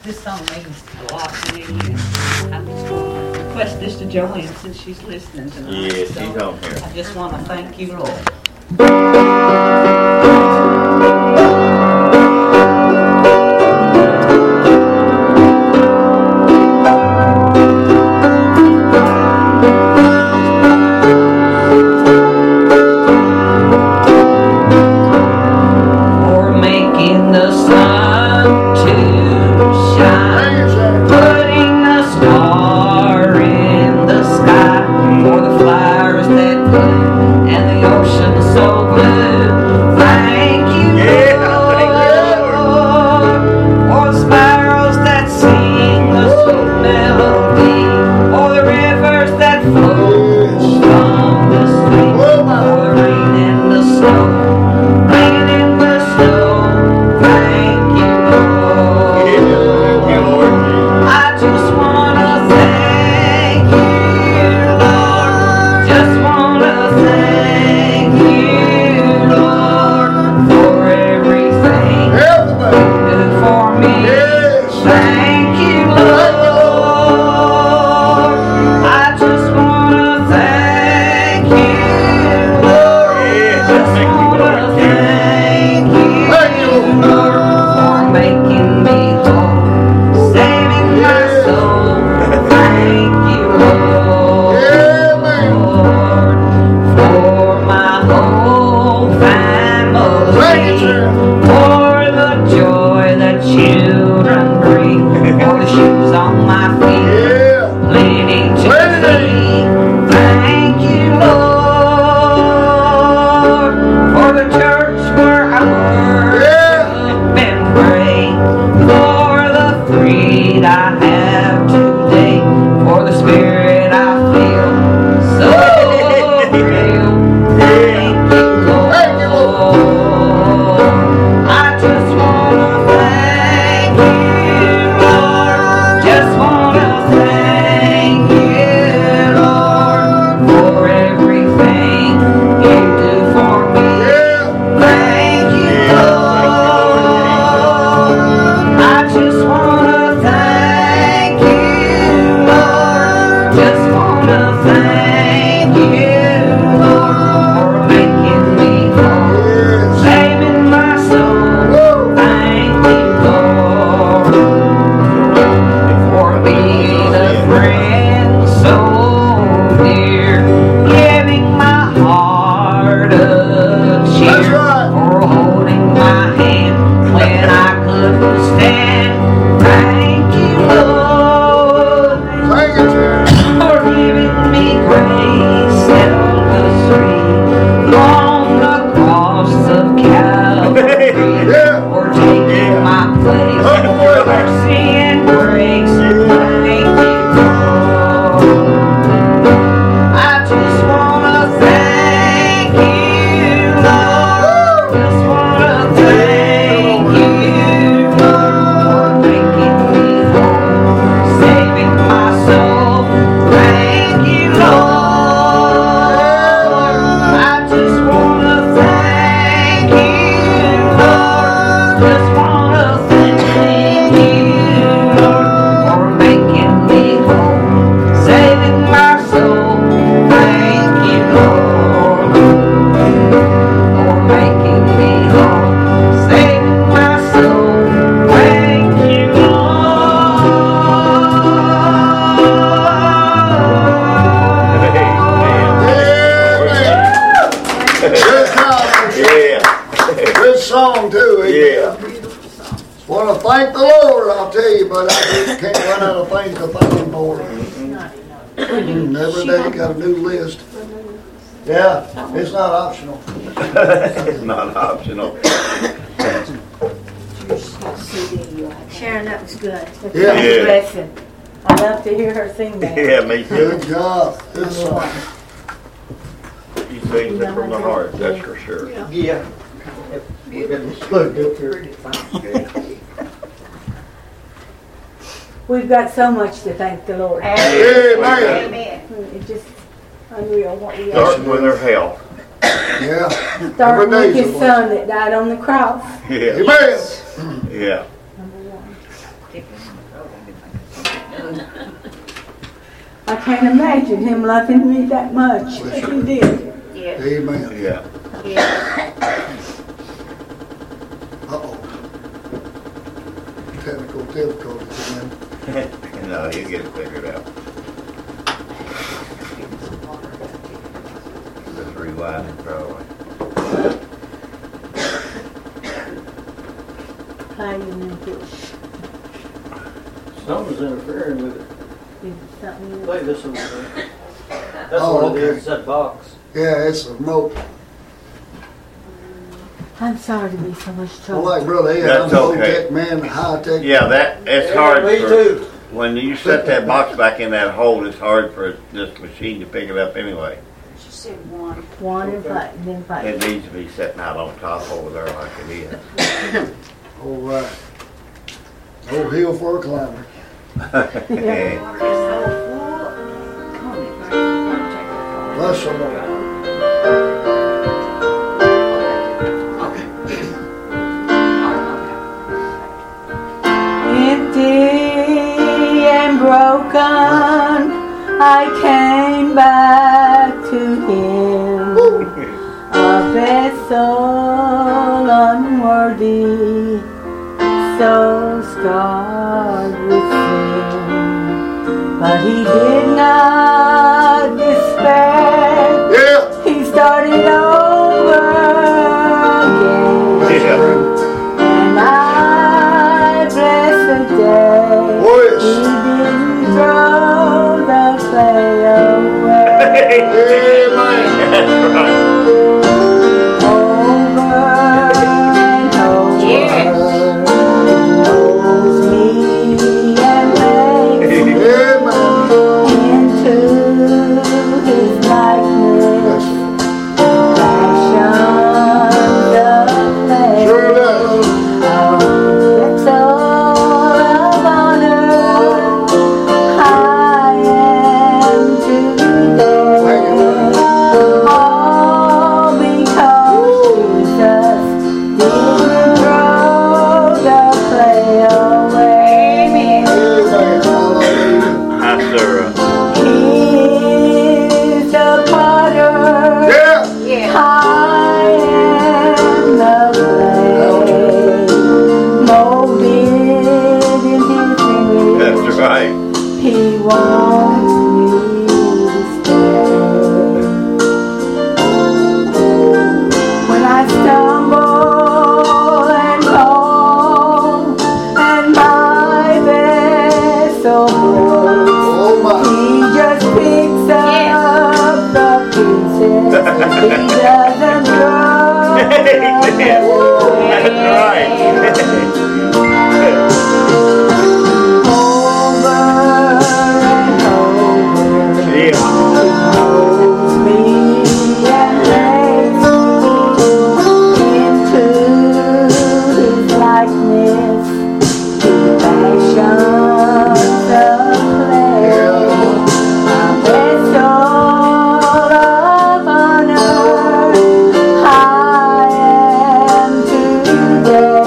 This song means a lot to me. I just want to request this to Joanne since she's listening tonight. Yes, she's on here. I just want to thank you, Lord. Every day you got a new list. Yeah, it's not optional. It's not optional. Sharon, that was good. Yeah. That was a blessing. I love to hear her sing that. Yeah, me too. Good job. Good song. You sing it from the heart, that's for sure. Yeah. We're going to look up here. We've got so much to thank the Lord. Amen. Amen. It's just unreal what we Start have. with their health. Yeah. Starting with his son that died on the cross. Yeah. Amen. Yeah. Number one. I can't imagine him loving me that much, but he did. Yes. Amen. Yeah. Yes. Uh-oh. Technical difficulties again. No, he'll get it figured out. Just rewind it probably. Playing and push. Something's interfering with it. Is something Play else. this over there. That's Oh, what it okay. is, it's that box. Yeah, it's a remote. I'm sorry to be so much Well, trouble. like Brother Ed, I'm That's a okay. low-tech man, high-tech. Yeah, it's Yeah, hard me for, too. when you set that box back in that hole, it's hard for this machine to pick it up anyway. She said one. One and fight, then fight. It needs to be sitting out on top over there like it is. All right. No hill for a climber. Yeah. It's so full. Come on, take it. Bless the Lord. Empty and broken, I came back to him, a vessel unworthy, so scarred with sin. But he did not despair, Yeah. he started over again. Yeah. And I bless the day Oh, yes. he didn't throw the clay away. Amen. That's right. Over and over, Yes. knows me and makes me Amen. into his likeness. Fashion the clay. Sure does. It's all of honor I am today. All because Jesus didn't throw the clay away. Amen. Hallelujah. Hi, Sarah. He's the potter. Yeah. Yeah. I am the clay, molded in his image. That's right. He wants me to stay. When I stumble and fall, and my vessel breaks, Oh, my. he just picks up the pieces. He doesn't throw them That's right. over and over. Yeah. Holds me and makes me into his likeness. He fashions the clay. A vessel of honor I am today.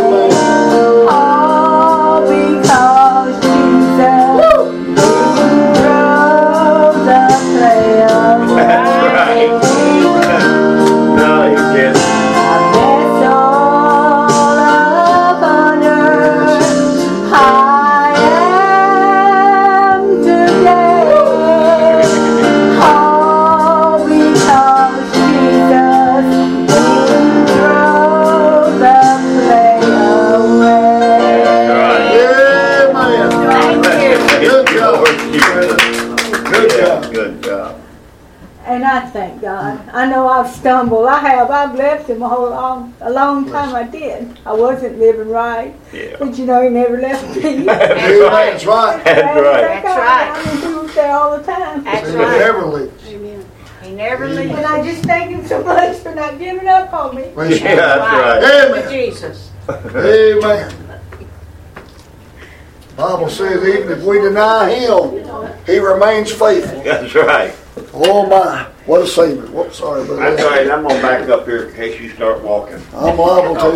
All because Jesus didn't throw the clay away. That's right. No, you can't. A vessel of honor I am today. All because Jesus didn't throw the clay away. Right. Amen. Thank you. Good job. Good Yeah, job. good job. And I thank God. I know I've stumbled. I have. I've left him a long time. I did. I wasn't living right. Yeah. But you know, he never left me. Amen. That's right. That's right. Thank God. right. I mean, he was there all the time. That's He right. never leaves. He never And leaves. I just thank him so much for not giving up on me. Praise Yeah, God. that's Amen. Jesus. Amen. Bible says even if we deny him, he remains faithful. right. That's right. Oh my, what a savior. Whoops, sorry, brother. That's right. I'm gonna back up here in case you start walking. I'm liable to.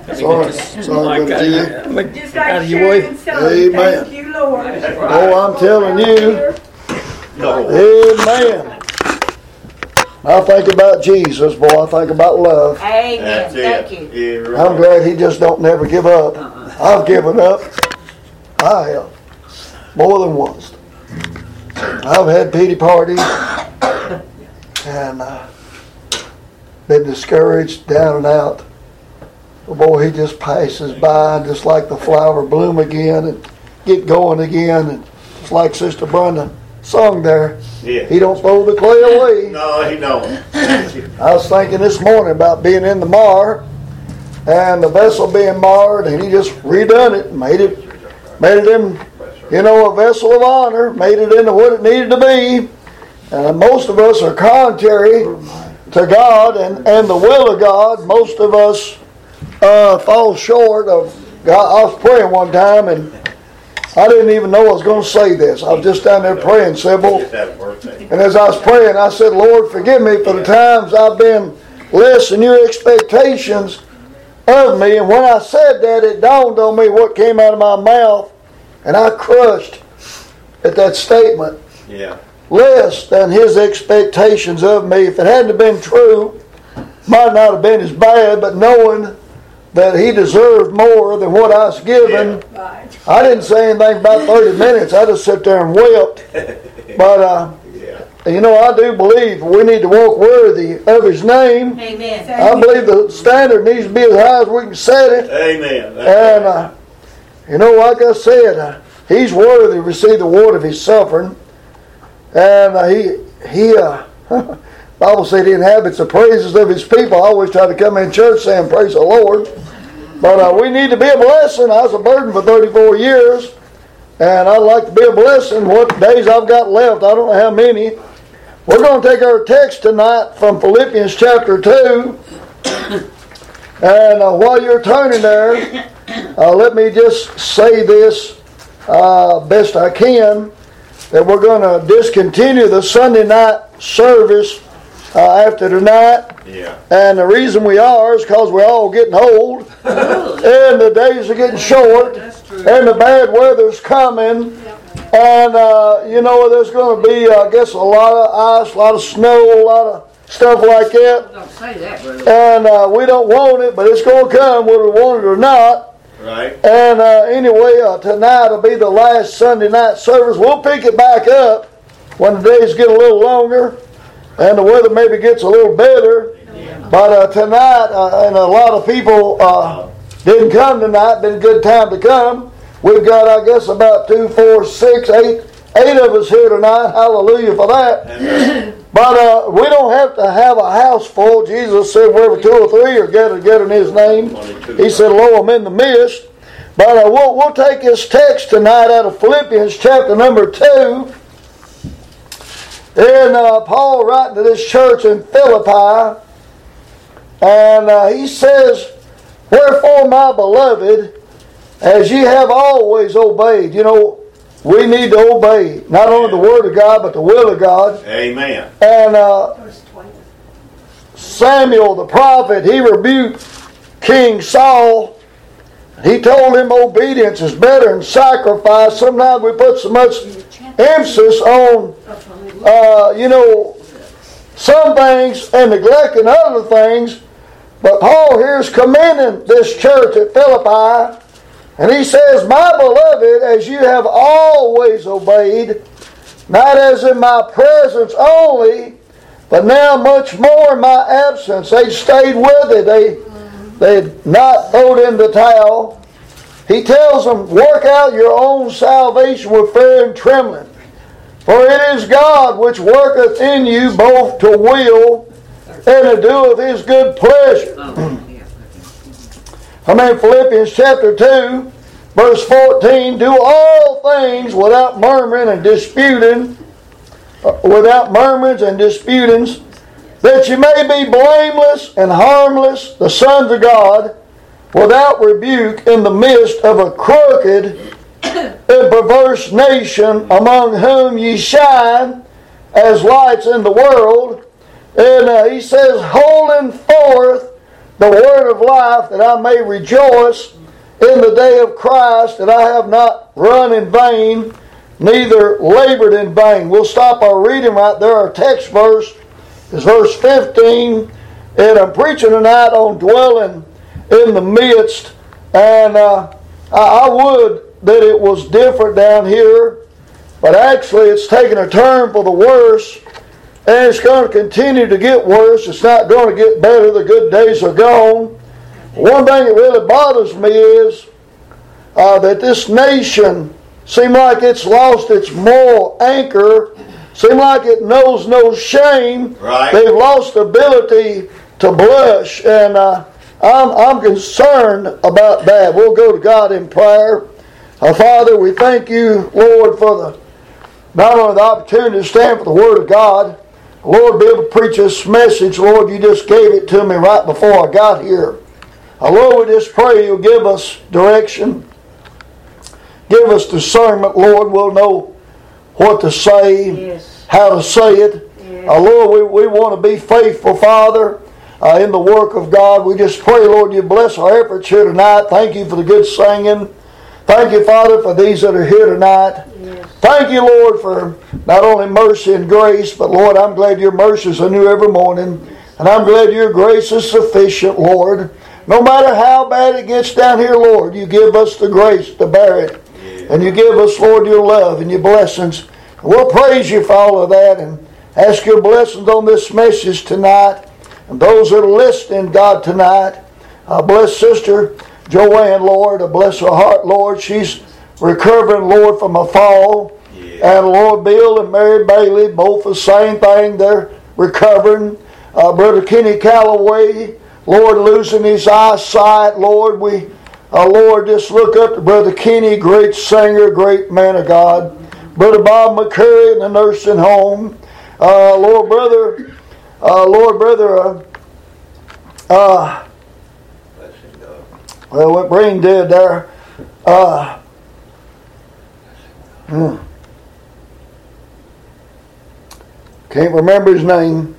Sorry Brother Jim. Just Out like of your way. Sharon son. Amen. Thank you, Lord. Oh, I'm telling you. Amen. I think about Jesus, boy. I think about love. Amen. That's Thank it. you. You're right. I'm glad he just don't never give up. I've given up. I have. More than once. I've had pity parties and been discouraged, down and out. But boy, he just passes by, just like the flower bloom again and get going again. And just like Sister Brenda sung there, Yeah. he don't throw the clay away. No, he don't. I was thinking this morning about being in the mar and the vessel being marred, and he just redone it, made it in, a vessel of honor, made it into what it needed to be. And most of us are contrary to God and the will of God. Most of us fall short of God. I was praying one time, and I didn't even know I was going to say this. I was just down there praying, Sybil. Just had a birthday. And as I was praying, I said, Lord, forgive me for the times I've been less than your expectations of me. And when I said that, it dawned on me what came out of my mouth. And I crushed at that statement. Yeah. Less than his expectations of me. If it hadn't been true, might not have been as bad, but knowing that he deserved more than what I was given, Right. I didn't say anything about 30 minutes. I just sat there and wept. But, I do believe we need to walk worthy of his name. Amen. I believe the standard needs to be as high as we can set it. Amen. And, like I said, he's worthy to receive the reward of his suffering. And Bible said he inhabits the praises of his people. I always try to come in church saying, praise the Lord. But we need to be a blessing. I was a burden for 34 years. And I'd like to be a blessing. What days I've got left, I don't know how many. We're going to take our text tonight from Philippians chapter 2. And while you're turning there, let me just say this best I can, that we're going to discontinue the Sunday night service after tonight. Yeah. And the reason we are is because we're all getting old. And the days are getting short. And the bad weather's coming. And, there's going to be, I guess, a lot of ice, a lot of snow, a lot of stuff like that. Don't say that, brother. And we don't want it, but it's going to come whether we want it or not. Right. And anyway, tonight will be the last Sunday night service. We'll pick it back up when the days get a little longer and the weather maybe gets a little better. But tonight, and a lot of people didn't come tonight, been a good time to come. We've got, I guess, about 2, 4, 6, 8 of us here tonight. Hallelujah for that. But we don't have to have a house full. Jesus said, wherever 2 or 3 are gathered together in his name, he said, lo, I'm in the midst. But we'll take this text tonight out of Philippians chapter number 2. And Paul writing to this church in Philippi. And he says, wherefore, my beloved, as ye have always obeyed. We need to obey not only the Word of God, but the will of God. Amen. And Samuel the prophet, he rebuked King Saul. He told him obedience is better than sacrifice. Sometimes we put so much emphasis on, some things and neglecting other things. But Paul here is commending this church at Philippi. And he says, my beloved, as you have always obeyed, not as in my presence only, but now much more in my absence. They stayed with it. They had not thrown in the towel. He tells them, work out your own salvation with fear and trembling. For it is God which worketh in you both to will and to do of his good pleasure. Philippians chapter 2, verse 14, do all things without murmuring and disputing, without murmurings and disputings, that you may be blameless and harmless, the sons of God, without rebuke in the midst of a crooked and perverse nation, among whom ye shine as lights in the world. And he says, holding forth the word of life, that I may rejoice in the day of Christ, that I have not run in vain, neither labored in vain. We'll stop our reading right there. Our text verse is verse 15, and I'm preaching tonight on dwelling in the midst. And I would that it was different down here, but actually it's taken a turn for the worse, and it's going to continue to get worse. It's not going to get better. The good days are gone. One thing that really bothers me is that this nation seems like it's lost its moral anchor. Seems like it knows no shame. Right. They've lost the ability to blush, and I'm concerned about that. We'll go to God in prayer. Father, we thank you, Lord, for not only the opportunity to stand for the Word of God, Lord, be able to preach this message. Lord, you just gave it to me right before I got here. Lord, we just pray you'll give us direction. Give us discernment, Lord. We'll know what to say, Yes. how to say it. Yes. Lord, we want to be faithful, Father, in the work of God. We just pray, Lord, you bless our efforts here tonight. Thank you for the good singing. Thank you, Father, for these that are here tonight. Yes. Thank you, Lord, for not only mercy and grace, but, Lord, I'm glad your mercies are new every morning. And I'm glad your grace is sufficient, Lord. No matter how bad it gets down here, Lord, you give us the grace to bear it. And you give us, Lord, your love and your blessings. We'll praise you for all of that and ask your blessings on this message tonight. And those that are listening, God, tonight, bless Sister Joanne, Lord. Bless her heart, Lord. She's recovering, Lord, from a fall. Yeah. And Lord, Bill and Mary Bailey, both the same thing. They're recovering. Brother Kenny Calloway, Lord, losing his eyesight. Lord, we, Lord, just look up to Brother Kenny, great singer, great man of God. Brother Bob McCurry in the nursing home. Lord, brother, well, what brain dead there. Can't remember his name.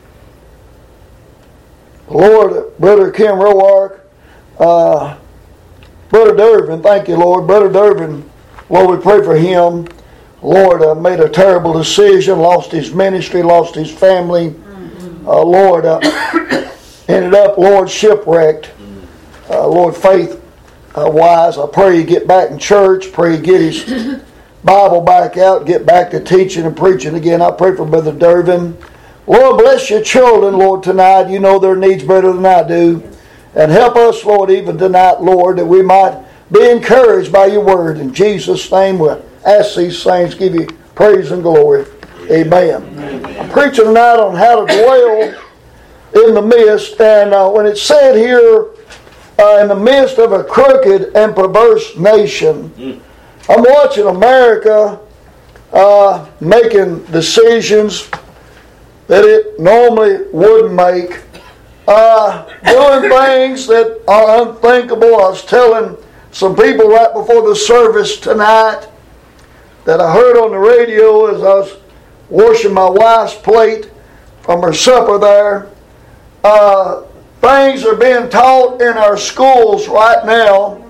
Lord, Brother Kim Roark, Brother Durbin, thank you, Lord. Brother Durbin, Lord, we pray for him. Lord, made a terrible decision, lost his ministry, lost his family. Lord, ended up, Lord, shipwrecked. Lord, faith-wise, I pray you get back in church, pray you get his Bible back out, get back to teaching and preaching again. I pray for Brother Durbin. Lord, bless your children, Lord, tonight. You know their needs better than I do. And help us, Lord, even tonight, Lord, that we might be encouraged by your word. In Jesus' name, we'll ask these things, give you praise and glory. Amen. I'm preaching tonight on how to dwell in the midst. And when it's said here, in the midst of a crooked and perverse nation, I'm watching America making decisions that it normally wouldn't make, doing things that are unthinkable. I was telling some people right before the service tonight that I heard on the radio as I was washing my wife's plate from her supper there. Things are being taught in our schools right now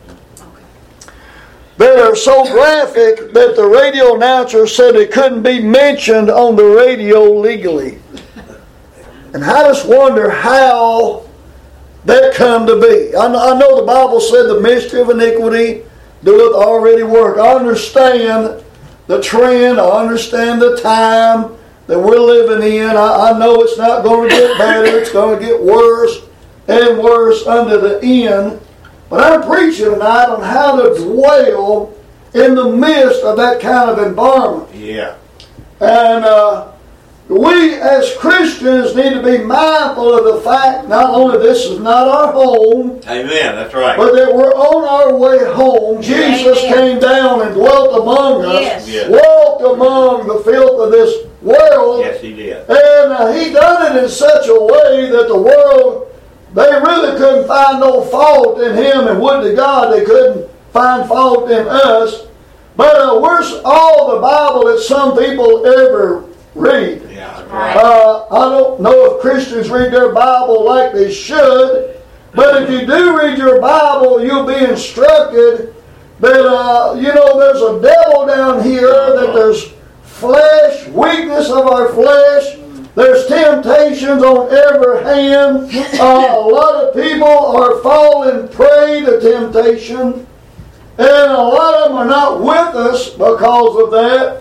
that are so graphic that the radio announcer said it couldn't be mentioned on the radio legally. And I just wonder how that come to be. I know the Bible said the mystery of iniquity doeth already work. I understand the trend. I understand the time that we're living in. I know it's not going to get better. It's going to get worse and worse under the end. But I'm preaching tonight on how to dwell in the midst of that kind of environment. Yeah. And we as Christians need to be mindful of the fact not only this is not our home, Amen. That's right. but that we're on our way home. Jesus came down and dwelt among us, Yes. walked among the filth of this world. Yes, he did. And he done it in such a way that the world, they really couldn't find no fault in him, and would to God they couldn't find fault in us. But we're all the Bible that some people ever read. Yeah. I don't know if Christians read their Bible like they should, but if you do read your Bible, you'll be instructed that, there's a devil down here, that there's flesh, weakness of our flesh, there's temptations on every hand. A lot of people are falling prey to temptation, and a lot of them are not with us because of that.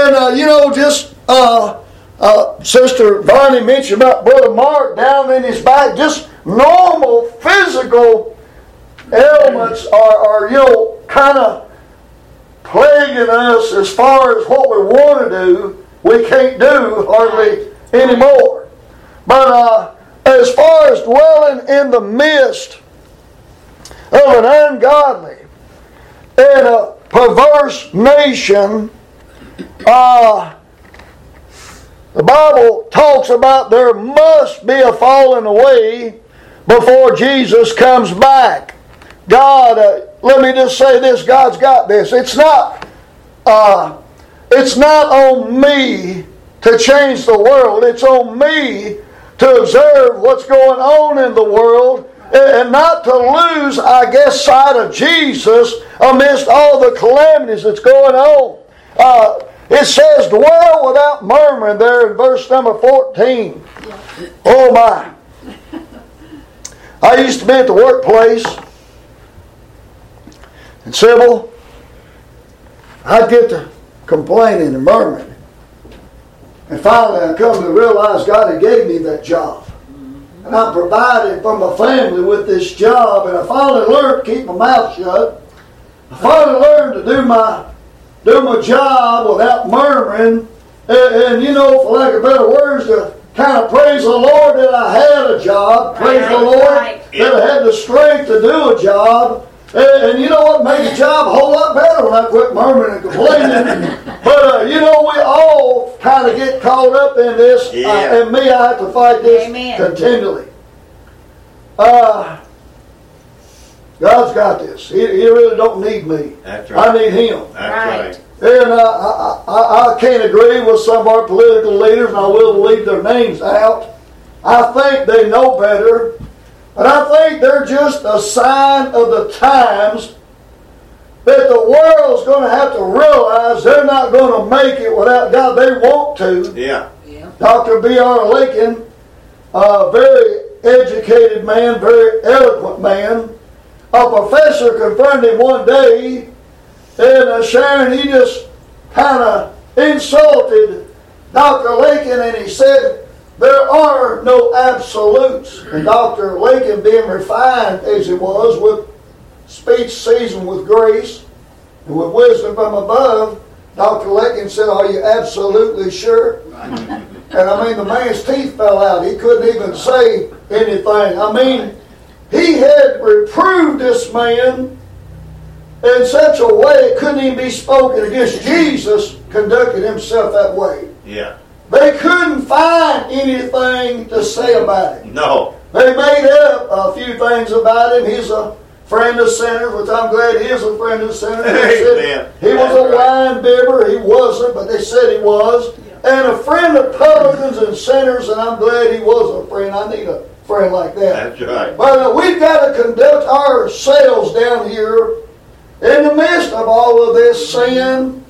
And, Sister Bonnie mentioned about Brother Mark down in his back. Just normal physical ailments are kind of plaguing us as far as what we want to do. We can't do hardly anymore. But as far as dwelling in the midst of an ungodly and a perverse nation, the Bible talks about there must be a falling away before Jesus comes back. God, let me just say this, God's got this. It's not on me to change the world. It's on me to observe what's going on in the world and not to lose, sight of Jesus amidst all the calamities that's going on. It says, dwell without murmuring there in verse number 14. Oh my. I used to be at the workplace, and Sybil, I'd get to complaining and murmuring. And finally I come to realize God had gave me that job. And I provided for my family with this job, and I finally learned to keep my mouth shut. I finally learned to do my job without murmuring, and for lack of better words, to kind of praise the Lord that I had a job, praise the Lord that I had the strength to do a job, and you know what made the job a whole lot better when I quit murmuring and complaining. But we all kind of get caught up in this, and me, I have to fight this continually. God's got this. He really don't need me. That's right. I need Him. That's right. And I can't agree with some of our political leaders, and I will leave their names out. I think they know better. But I think they're just a sign of the times that the world's going to have to realize they're not going to make it without God. They want to. Yeah. Dr. B.R. Lincoln, a very educated man, very eloquent man, a professor confronted him one day, and Sharon, he just kind of insulted Dr. Lincoln, and he said, there are no absolutes. And Dr. Lincoln, being refined as he was, with speech seasoned with grace and with wisdom from above, Dr. Lincoln said, are you absolutely sure? And the man's teeth fell out. He couldn't even say anything. He had reproved this man in such a way it couldn't even be spoken against. Jesus conducted himself that way. Yeah. They couldn't find anything to say about him. No. They made up a few things about him. He's a friend of sinners, which I'm glad he is a friend of sinners. They said he was a wine bibber. He wasn't, but they said he was. And a friend of publicans and sinners, and I'm glad he was a friend. I need a friend like that. That's right. But we've got to conduct ourselves down here in the midst of all of this sin,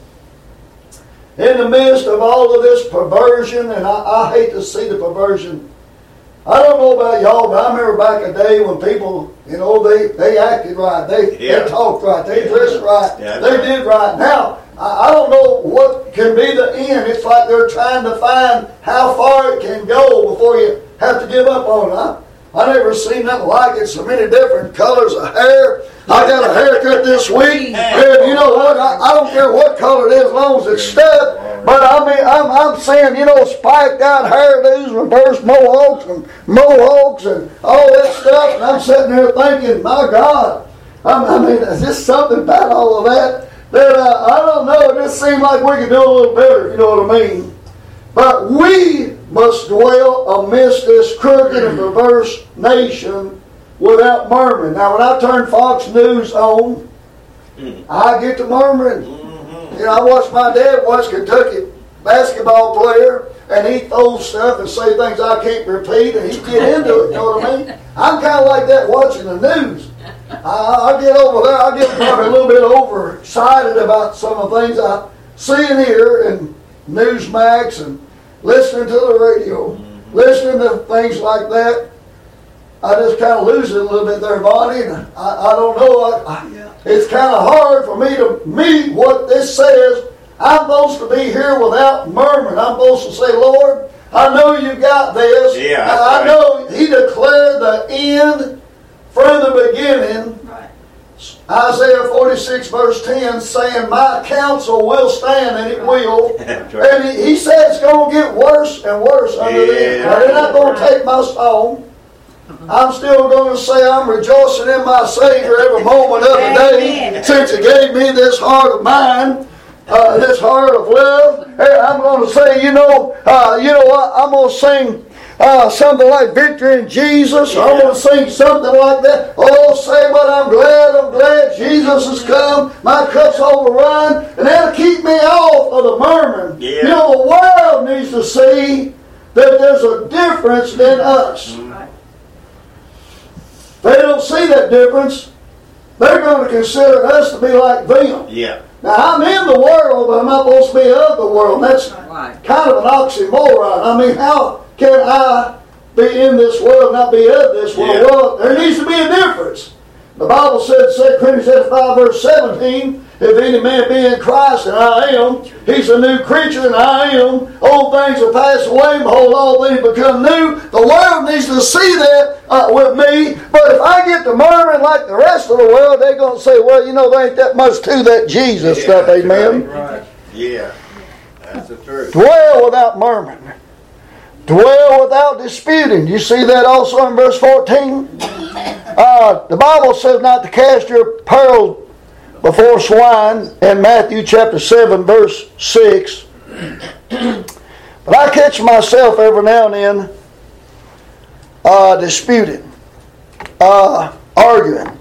in the midst of all of this perversion, and I hate to see the perversion. I don't know about y'all, but I remember back a day when people, they acted right, they talked right, they dressed right, they did right. Now, I don't know what can be the end. It's like they're trying to find how far it can go before you have to give up on it. I never seen nothing like it. So many different colors of hair. I got a haircut this week, and you know what? I don't care what color it is as long as it's stuck. But I'm saying, spiked out hairdos, reverse mohawks and all that stuff. And I'm sitting there thinking, my God, is this something about all of that? That I don't know. It just seemed like we could do a little better, if you know what I mean. But we must dwell amidst this crooked and perverse nation without murmuring. Now, when I turn Fox News on, I get to murmuring. I watched my dad watch Kentucky basketball player, and he throws stuff and say things I can't repeat, and he get into it, you know what I mean? I'm kind of like that watching the news. I get over there, I get probably a little bit overexcited about some of the things I see and hear in Newsmax and listening to the radio, listening to things like that. I just kind of lose it a little bit there, Bonnie, and I don't know. It's kind of hard for me to meet what this says. I'm supposed to be here without murmuring. I'm supposed to say, Lord, I know you got this. Yeah, I know He declared the end from the beginning. Right. Isaiah 46 verse 10 saying, my counsel will stand, and it will. That's right. And he said it's going to get worse and worse under this. Yeah. They're not going to take my song. I'm still going to say I'm rejoicing in my Savior every moment of the day, Amen. since He gave me this heart of mine, this heart of love. Hey, I'm going to say, you know what? I'm going to sing something like Victory in Jesus. Yeah. I'm going to sing something like that. Oh, say, but I'm glad Jesus has come. My cup's overrun. And that'll keep me off of the murmuring. Yeah. You know, the world needs to see that there's a difference in us. They don't see that difference. They're going to consider us to be like them. Yeah. Now, I'm in the world, but I'm not supposed to be of the world. That's Right. kind of an oxymoron. I mean, how can I be in this world, not be of this world? Yeah. Well, there needs to be a difference. The Bible said, 2 Corinthians 5 verse 17, if any man be in Christ, and I am, he's a new creature, and I am. Old things will pass away, behold, all things become new. The world needs to see that with me. But if I get to murmuring like the rest of the world, they're going to say, well, you know, there ain't that much to that Jesus stuff, that's amen. Right. Yeah. That's the truth. Dwell without murmuring. Dwell without disputing. You see that also in verse 14? The Bible says not to cast your pearls before swine in Matthew chapter 7 verse 6. But I catch myself every now and then disputing, arguing,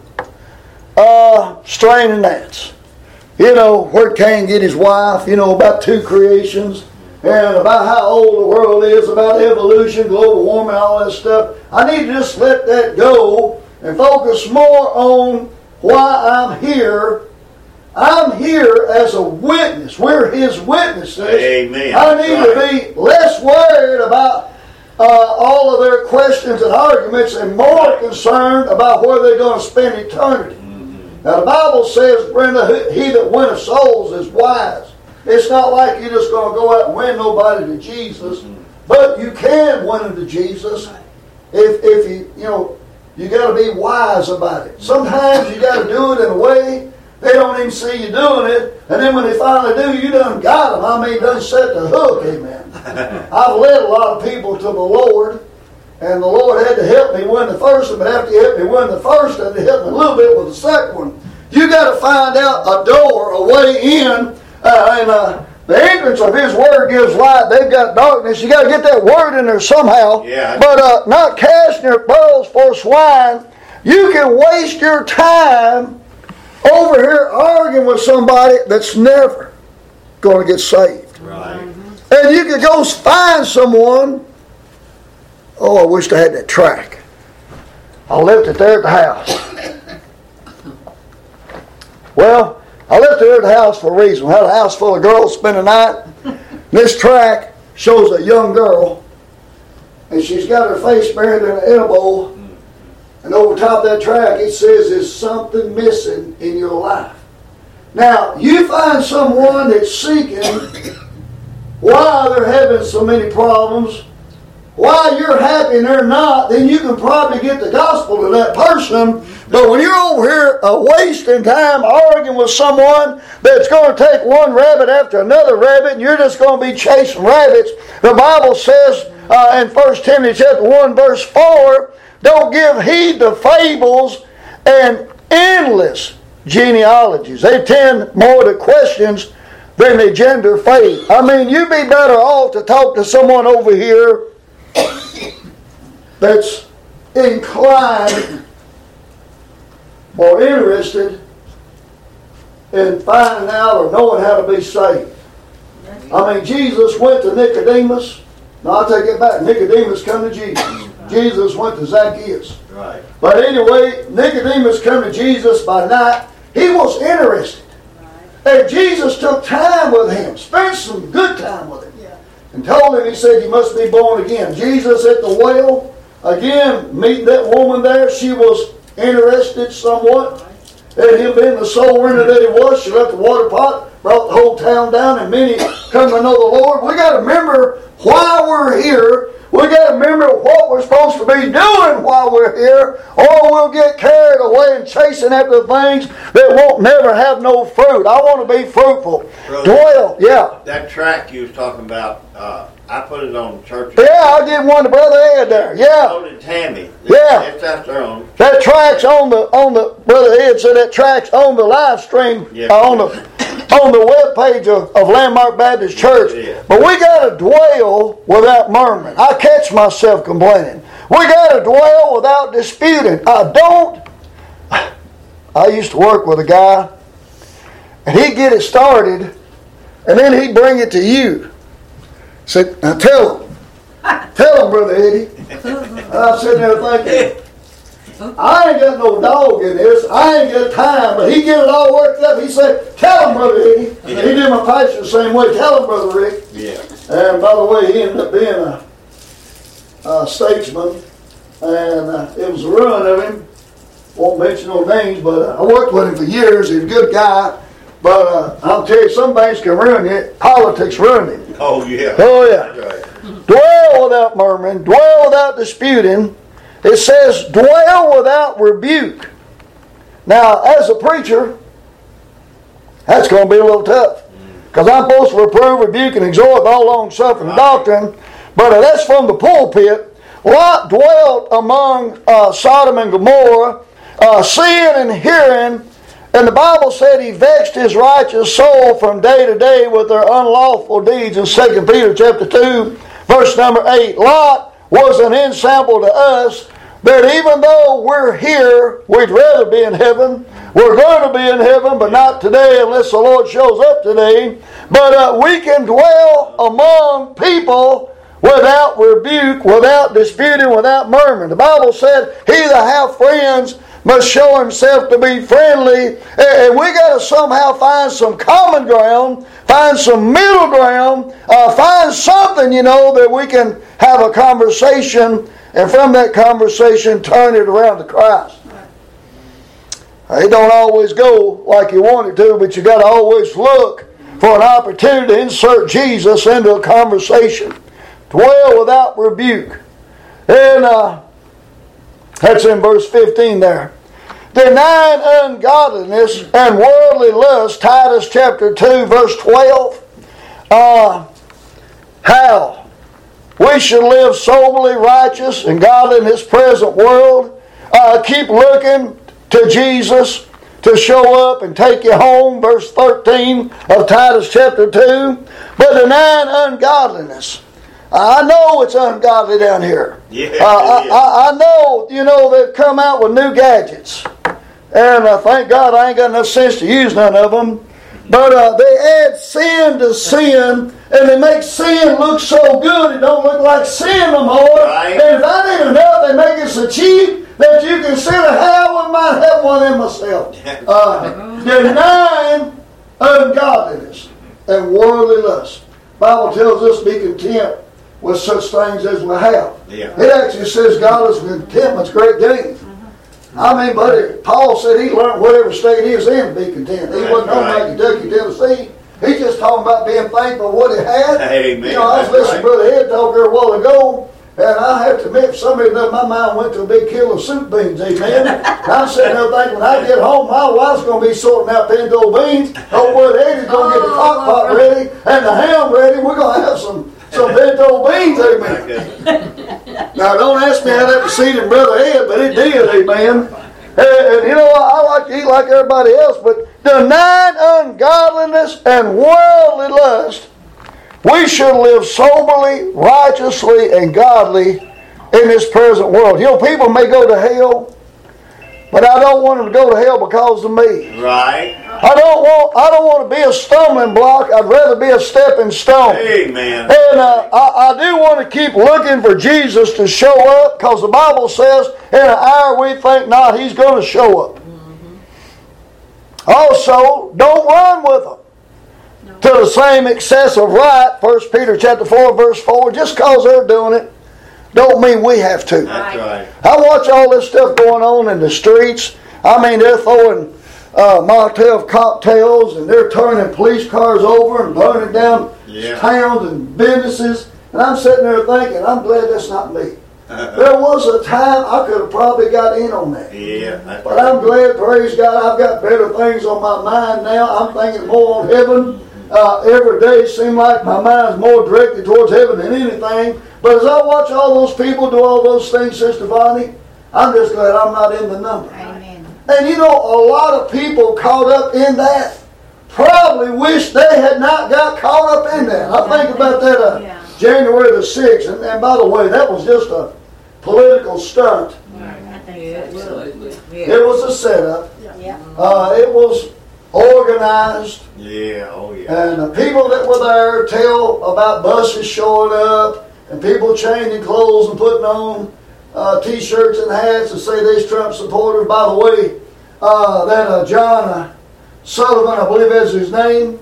straining gnats. You know, where Cain get his wife, you know, about two creations, and about how old the world is, about evolution, global warming, all that stuff. I need to just let that go and focus more on why I'm here. I'm here as a witness. We're His witnesses. Amen. I need to be less worried about all of their questions and arguments and more concerned about where they're going to spend eternity. Now the Bible says, Brenda, he that winneth souls is wise. It's not like you're just going to go out and win nobody to Jesus, but you can win them to Jesus if you got to be wise about it. Sometimes you got to do it in a way they don't even see you doing it, and then when they finally do, you done got them. I mean, done set the hook, amen. I've led a lot of people to the Lord, and the Lord had to help me win the first one, but after He helped me win the first one, He helped me a little bit with the second one. You got to find out a door, a way in, and the entrance of His Word gives light. They've got darkness. You got to get that Word in there somehow. Yeah. But not casting your pearls for swine. You can waste your time over here arguing with somebody that's never going to get saved. Right. And you could go find someone. Oh, I wish I had that track. I left it there at the house. Well, I left it there at the house for a reason. I had a house full of girls spend the night. This track shows a young girl, and she's got her face buried in an elbow, and over top of that track it says, "Is something missing in your life?" Now, you find someone that's seeking why they're having so many problems, why you're happy and they're not, then you can probably get the gospel to that person. But when you're over here wasting time arguing with someone that's going to take one rabbit after another rabbit, and you're just going to be chasing rabbits, the Bible says in 1 Timothy chapter 1 verse 4, don't give heed to fables and endless genealogies. They tend more to questions than they gender faith. I mean, you'd be better off to talk to someone over here that's inclined or interested in finding out or knowing how to be saved. I mean, Jesus went to Nicodemus. No, I'll take it back. Nicodemus come to Jesus. Jesus went to Zacchaeus. Right. But anyway, Nicodemus come to Jesus by night. He was interested. And Jesus took time with him, spent some good time with him, and told him, he said, you must be born again. Jesus at the well, again, meeting that woman there, she was interested somewhat. And him being the soul winner that he was, she left the water pot, brought the whole town down, and many come to know the Lord. We got to remember why we're here. We got to remember what we're supposed to be doing while we're here, or we'll get carried away and chasing after things that won't never have no fruit. I want to be fruitful. Brother, Dwell, yeah. That track you was talking about, I put it on church. Yeah, I'll give one to Brother Ed there. Yeah. So did Tammy. Yeah. It's out there on. That track's on the Brother Ed said that track's on the live stream, Yeah. on the web page of Landmark Baptist Church. Yeah. But we got to dwell without murmuring. I catch myself complaining. We got to dwell without disputing. I used to work with a guy, and he'd get it started, and then he'd bring it to you. Said, now tell him, Brother Eddie. I'm sitting there thinking, I ain't got no dog in this. I ain't got time. But he get it all worked up. He said, tell him, Brother Eddie. Yeah. He did my pastor the same way. Tell him, Brother Rick. Yeah. And by the way, he ended up being a statesman. And it was a ruin of him. Won't mention no names, but I worked with him for years. He's a good guy. But I'll tell you, some things can ruin you. Politics ruined him. Oh, yeah. Oh, yeah. That's right. Dwell without murmuring. Dwell without disputing. It says, dwell without rebuke. Now, as a preacher, that's going to be a little tough. Because I'm supposed to reprove, rebuke, and exhort with all long-suffering doctrine. But that's from the pulpit. Lot dwelt among Sodom and Gomorrah, seeing and hearing. And the Bible said he vexed his righteous soul from day to day with their unlawful deeds in 2 Peter chapter 2, verse number 8. Lot was an ensample to us that even though we're here, we'd rather be in heaven. We're going to be in heaven, but not today unless the Lord shows up today. But we can dwell among people without rebuke, without disputing, without murmuring. The Bible said, he that hath friends must show himself to be friendly. And we got to somehow find some common ground, find some middle ground, find something, that we can have a conversation, and from that conversation turn it around to Christ. It don't always go like you want it to, but you got to always look for an opportunity to insert Jesus into a conversation. Dwell without rebuke. And that's in verse 15 there. Denying ungodliness and worldly lust, Titus chapter 2, verse 12. How we should live soberly, righteous, and godly in this present world. Keep looking to Jesus to show up and take you home. Verse 13 of Titus chapter 2. But denying ungodliness. I know it's ungodly down here. Yeah, I know, they've come out with new gadgets. And thank God I ain't got enough sense to use none of them. But they add sin to sin, and they make sin look so good it don't look like sin no more. Right. And if that ain't enough, they make it so cheap that you can sit a hell and might have one in myself. Denying ungodliness and worldly lust. The Bible tells us to be content with such things as we have. Yeah. It actually says godliness and contentment's great gain. But Paul said he learned whatever state he was in to be content. He wasn't talking about Kentucky, Tennessee. He's just talking about being thankful for what he had. Amen. I was listening to Brother Ed talk there a while ago, and I have to admit, somebody in my mind went to a big kill of soup beans, amen. And I'm sitting there thinking, when I get home, my wife's going to be sorting out pinto beans. Old Brother Eddie's going to get the crock pot ready and the ham ready. We're going to have some pinto beans, amen. Now, don't ask me how that proceeded, Brother Ed, but it did, amen. And I like to eat like everybody else, but denying ungodliness and worldly lust, we should live soberly, righteously, and godly in this present world. People may go to hell, but I don't want them to go to hell because of me. Right. I don't want to be a stumbling block. I'd rather be a stepping stone. Amen. And I do want to keep looking for Jesus to show up, because the Bible says in an hour we think not, He's going to show up. Also, don't run with them to the same excessive right. 1 Peter chapter 4 verse 4. Just because they're doing it don't mean we have to. That's right. I watch all this stuff going on in the streets. I mean, they're throwing Molotov cocktails, and they're turning police cars over and burning down towns and businesses. And I'm sitting there thinking, I'm glad that's not me. There was a time I could have probably got in on that. Yeah, that's But I'm glad, praise God, I've got better things on my mind now. I'm thinking more on heaven. Every day it seems like my mind's more directed towards heaven than anything. But as I watch all those people do all those things, Sister Bonnie, I'm just glad I'm not in the number. Amen. And you know, a lot of people caught up in that probably wish they had not got caught up in that. I think about that January the 6th. And by the way, that was just a political stunt. I think so. It was a setup. Yeah. It was organized. Yeah, oh yeah. And the people that were there tell about buses showing up and people changing clothes and putting on T-shirts and hats and say they's Trump supporters. By the way, that John Sullivan, I believe is his name,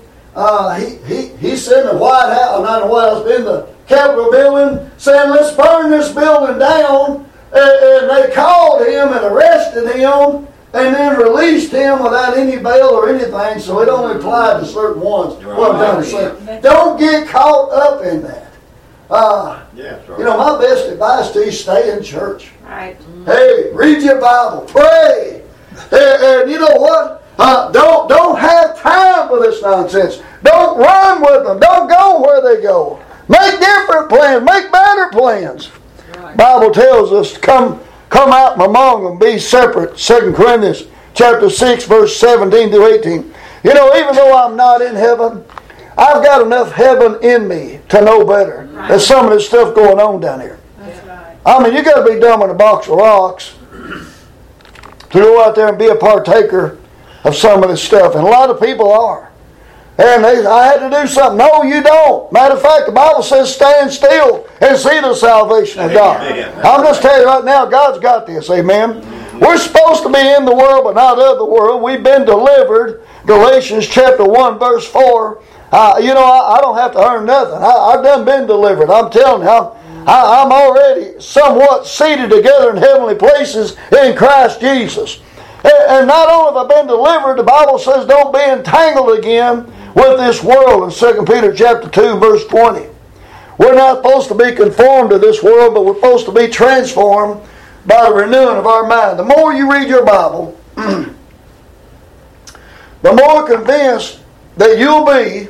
he said in the White House, not in the White House, in the Capitol building, saying let's burn this building down. And they called him and arrested him and then released him without any bail or anything, so it only applied to certain ones. What I'm trying to say. Don't get caught up in that. That's right. You know, my best advice to you, stay in church. Right. Hey, read your Bible, pray. And you know what? Don't have time for this nonsense. Don't run with them. Don't go where they go. Make different plans. Make better plans. Bible tells us to come out from among them, be separate. 2 Corinthians chapter 6, verse 17 through 18. You know, even though I'm not in heaven, I've got enough heaven in me to know better than some of this stuff going on down here. That's right. I mean, you got to be dumb in a box of rocks to go out there and be a partaker of some of this stuff. And a lot of people are. And I had to do something. No, you don't. Matter of fact, the Bible says stand still and see the salvation of God. I'm just telling you right now, God's got this. Amen. We're supposed to be in the world, but not of the world. We've been delivered. Galatians chapter 1, verse 4. You know, I don't have to earn nothing. I've done been delivered. I'm telling you, I'm already somewhat seated together in heavenly places in Christ Jesus. And not only have I been delivered, the Bible says don't be entangled again with this world in 2 Peter chapter 2, verse 20. We're not supposed to be conformed to this world, but we're supposed to be transformed by the renewing of our mind. The more you read your Bible, the more convinced that you'll be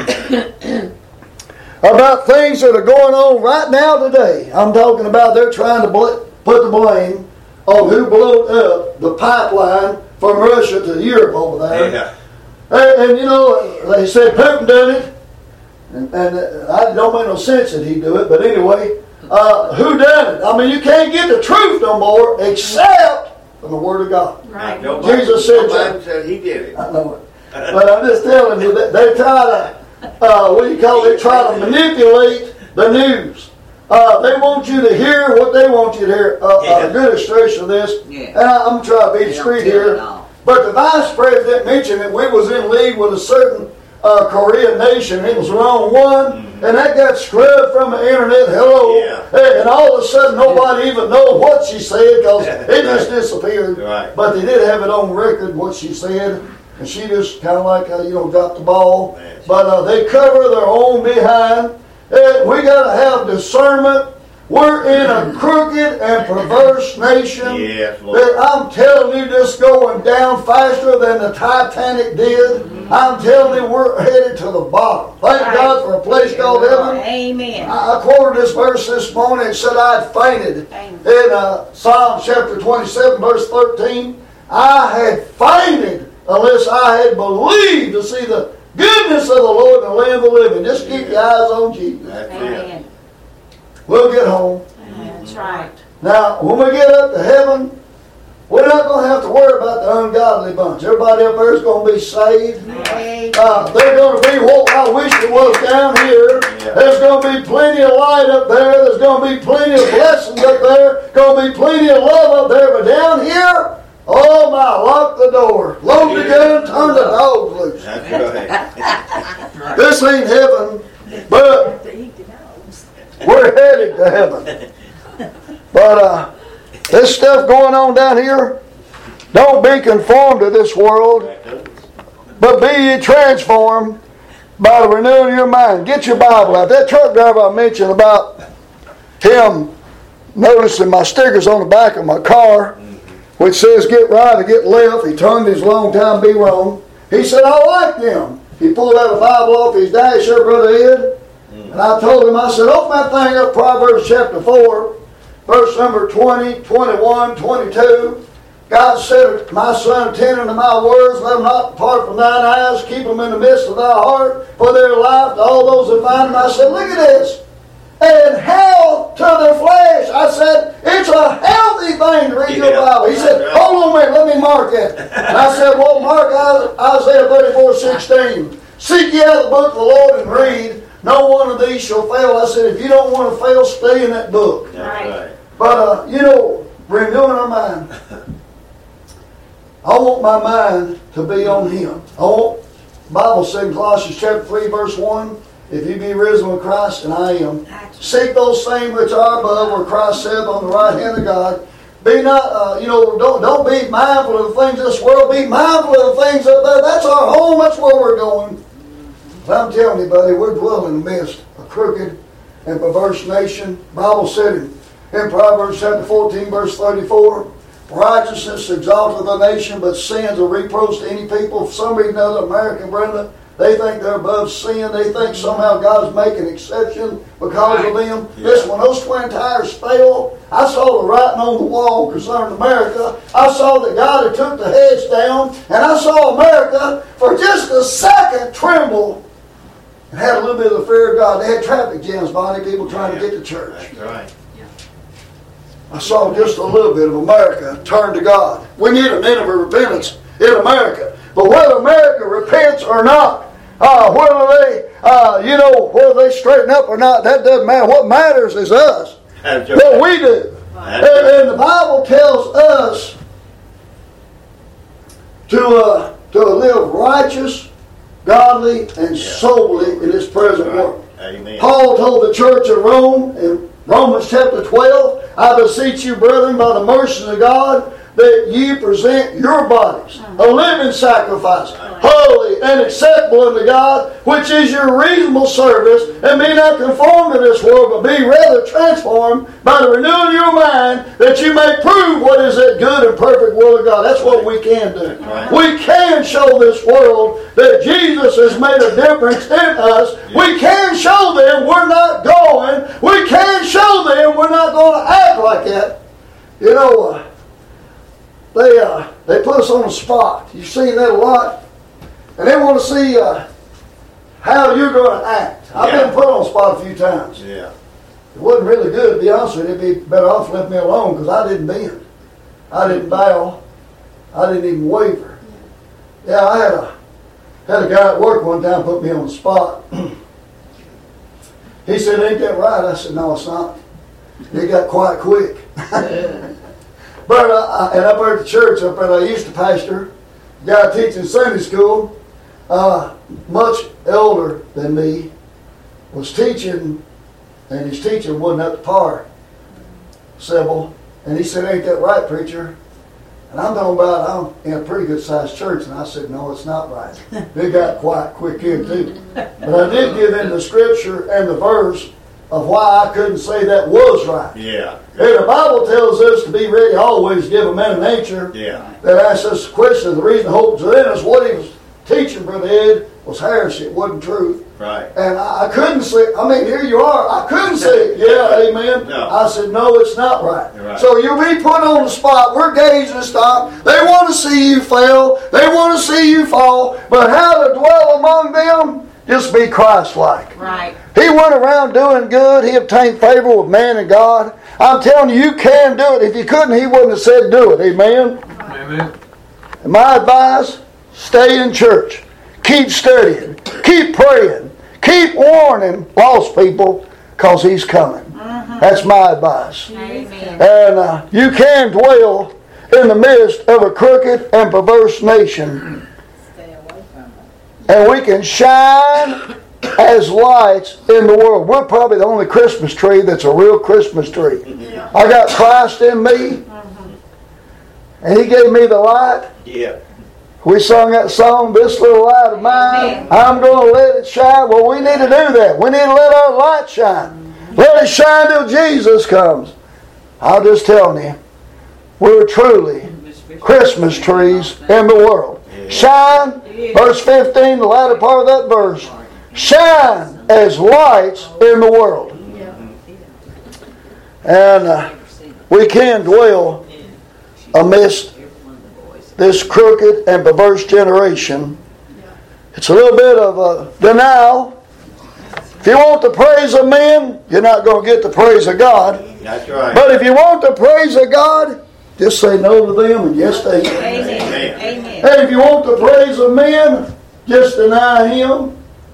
about things that are going on right now today. I'm talking about they're trying to put the blame on who blew up the pipeline from Russia to Europe over there. Yeah. And you know, they said Putin done it, and I don't make no sense that he do it, but anyway, who done it? I mean, you can't get the truth no more except from the Word of God. Right. Jesus said Nobody said he did it. I know it. But I'm just telling you that they try to, they try to manipulate the news. They want you to hear what they want you to hear. A good illustration of this, and I'm trying to be discreet here. But the vice president mentioned that we was in league with a certain Korean nation. It was the wrong one, and that got scrubbed from the internet. Hello, and all of a sudden nobody even know what she said because it just disappeared. Right. But they did have it on record what she said, and she just kind of like dropped the ball. But they cover their own behind. We got to have discernment. We're in a crooked and perverse nation that I'm telling you just going down faster than the Titanic did. I'm telling you we're headed to the bottom. Thank God for a place called heaven. Amen. I quoted this verse this morning. It said I'd fainted. In Psalm chapter 27 verse 13. I had fainted unless I had believed to see the goodness of the Lord in the land of the living. Just keep your eyes on Jesus. Amen. We'll get home. That's right. Now, when we get up to heaven, We're not going to have to worry about the ungodly bunch. Everybody up there is going to be saved. They're going to be what I wish it was down here. Yeah. There's going to be plenty of light up there. There's going to be plenty of blessings up there. Going to be plenty of love up there. But down here, oh my, lock the door. Load the gun, turn the dogs loose. That's right. This ain't heaven, but we're headed to heaven. But this stuff going on down here, don't be conformed to this world, but be ye transformed by the renewing of your mind. Get your Bible out. That truck driver I mentioned about him noticing my stickers on the back of my car, which says get right or get left. He turned his long time be wrong. He said, I like them. He pulled out a Bible off his dash there, Brother Ed. And I told him, I said, open that thing up, Proverbs chapter 4. Verse number 20, 21, 22. God said, my son, attend unto my words, let them not depart from thine eyes, keep them in the midst of thy heart, for their life to all those that find them. I said, look at this. And health to their flesh. I said, it's a healthy thing to read your Bible. He said, hold on a minute, let me mark that. And I said, well, mark Isaiah 34:16. Seek ye out the book of the Lord and read. No one of these shall fail. I said, if you don't want to fail, stay in that book. That's right. But, renewing our mind. I want my mind to be on Him. The Bible said in Colossians chapter 3, verse 1, if you be risen with Christ, and I am, seek those things which are above, where Christ saith on the right hand of God. Be not, don't be mindful of the things of this world. Be mindful of the things up there. That's our home. That's where we're going. But I'm telling you, buddy, we're dwelling in the midst of a crooked and perverse nation. The Bible said in Proverbs chapter 14, verse 34, righteousness exalteth a nation, but sins are reproach to any people. For some reason or other, American, Brenda, they think they're above sin. They think somehow God's making an exception because of them. Yeah. Listen, when those twin tires fell, I saw the writing on the wall concerning America. I saw that God had took the heads down, and I saw America for just a second tremble and had a little bit of the fear of God. They had traffic jams, Bonnie, people trying to get to church. That's right. I saw just a little bit of America turn to God. We need a Nineveh repentance in America. But whether America repents or not, whether they straighten up or not, that doesn't matter. What matters is us. That's What right. we do. And the Bible tells us to live righteous, godly, and soberly in this present world. Amen. Paul told the church of Rome in Romans chapter 12, I beseech you, brethren, by the mercies of God, that ye present your bodies a living sacrifice, holy and acceptable unto God, which is your reasonable service, and be not conformed to this world, but be rather transformed by the renewing of your mind, that you may prove what is that good and perfect will of God. That's what we can do. Right. We can show this world that Jesus has made a difference in us. We can show them we're not going. We can show them we're not going to act like that. They put us on the spot. You've seen that a lot. And they want to see how you're going to act. I've been put on the spot a few times. Yeah. It wasn't really good, to be honest with you. It'd be better off left me alone because I didn't bend. I didn't bow. I didn't even waver. Yeah, I had a guy at work one time put me on the spot. He said, ain't that right? I said, no, it's not. It got quiet quick. But and up there at the church, up there I used to pastor, a guy teaching Sunday school, much elder than me, was teaching, and his teacher wasn't up to par, Sybil. And he said, ain't that right, preacher? And I'm talking about, I'm in a pretty good sized church, and I said, no, it's not right. It got quiet quick here too. But I did give them the scripture and the verse of why I couldn't say that was right. Yeah. And the Bible tells us to be ready always to give a man of nature that asks us a question. The reason hope is in us. What he was teaching, Brother Ed, was heresy. It wasn't truth. Right. And I couldn't say, here you are. I couldn't say, amen. No. I said, no, it's not right. Right. So you'll be put on the spot. We're gauging stuff. They want to see you fail. They want to see you fall. But how to dwell among them? just be Christ-like. Right. He went around doing good. He obtained favor with man and God. I'm telling you, you can do it. If you couldn't, he wouldn't have said do it. Amen? Amen. And my advice, stay in church. Keep studying. Keep praying. Keep warning lost people, because he's coming. That's my advice. Amen. And you can dwell in the midst of a crooked and perverse nation. And we can shine as lights in the world. We're probably the only Christmas tree that's a real Christmas tree. I got Christ in me, and he gave me the light. Yeah. We sung that song, "This Little Light of Mine, I'm going to let it shine." Well, we need to do that. We need to let our light shine. Let it shine till Jesus comes. I'll just tell you, we're truly Christmas trees in the world. Shine, verse 15, the latter part of that verse. Shine as lights in the world. And we can dwell amidst this crooked and perverse generation. It's a little bit of a denial. If you want the praise of men, you're not going to get the praise of God. That's right. But if you want the praise of God, just say no to them and yes to Him. Amen. Amen. And if you want the praise of men, just deny Him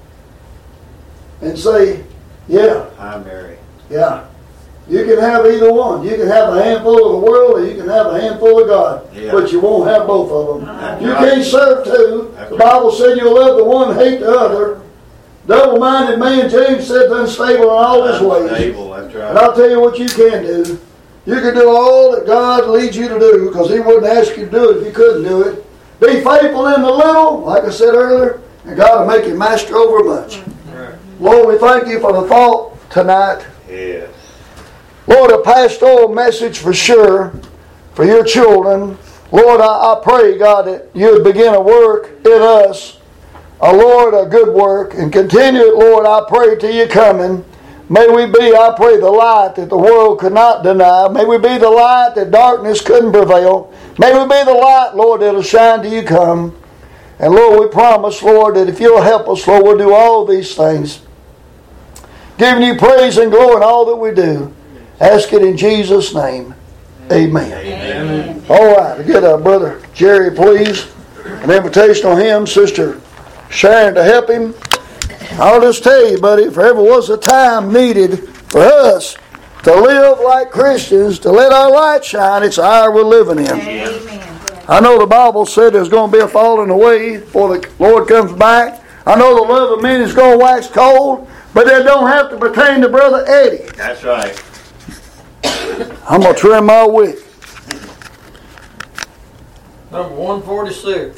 and say, yeah, Hi, Mary. yeah. You can have either one. You can have a handful of the world, or you can have a handful of God. Yeah. But you won't have both of them. That's You right. can't serve two. That's The right. Bible said you'll love the one, hate the other. Double-minded man, James said, unstable in all his ways. Unstable, that's And right. I'll tell you what you can do. You can do all that God leads you to do, because He wouldn't ask you to do it if you couldn't do it. Be faithful in the little, like I said earlier, and God will make you master over much. Right. Lord, we thank you for the thought tonight. Yes. Lord, a pastoral message for sure for your children. Lord, I pray, God, that you would begin a work in us, Lord, a good work, and continue it, Lord, I pray till you coming. May we be, I pray, the light that the world could not deny. May we be the light that darkness couldn't prevail. May we be the light, Lord, that will shine till you come. And Lord, we promise, Lord, that if you'll help us, Lord, we'll do all these things. Giving you praise and glory in all that we do. Ask it in Jesus' name. Amen. Amen. All right, get Brother Jerry, please. An invitational hymn, Sister Sharon to help him. I'll just tell you, buddy, if there ever was a time needed for us to live like Christians, to let our light shine, it's the hour we're living in. Amen. I know the Bible said there's going to be a falling away before the Lord comes back. I know the love of men is going to wax cold, but that don't have to pertain to Brother Eddie. That's right. I'm going to trim my wick. Number 146.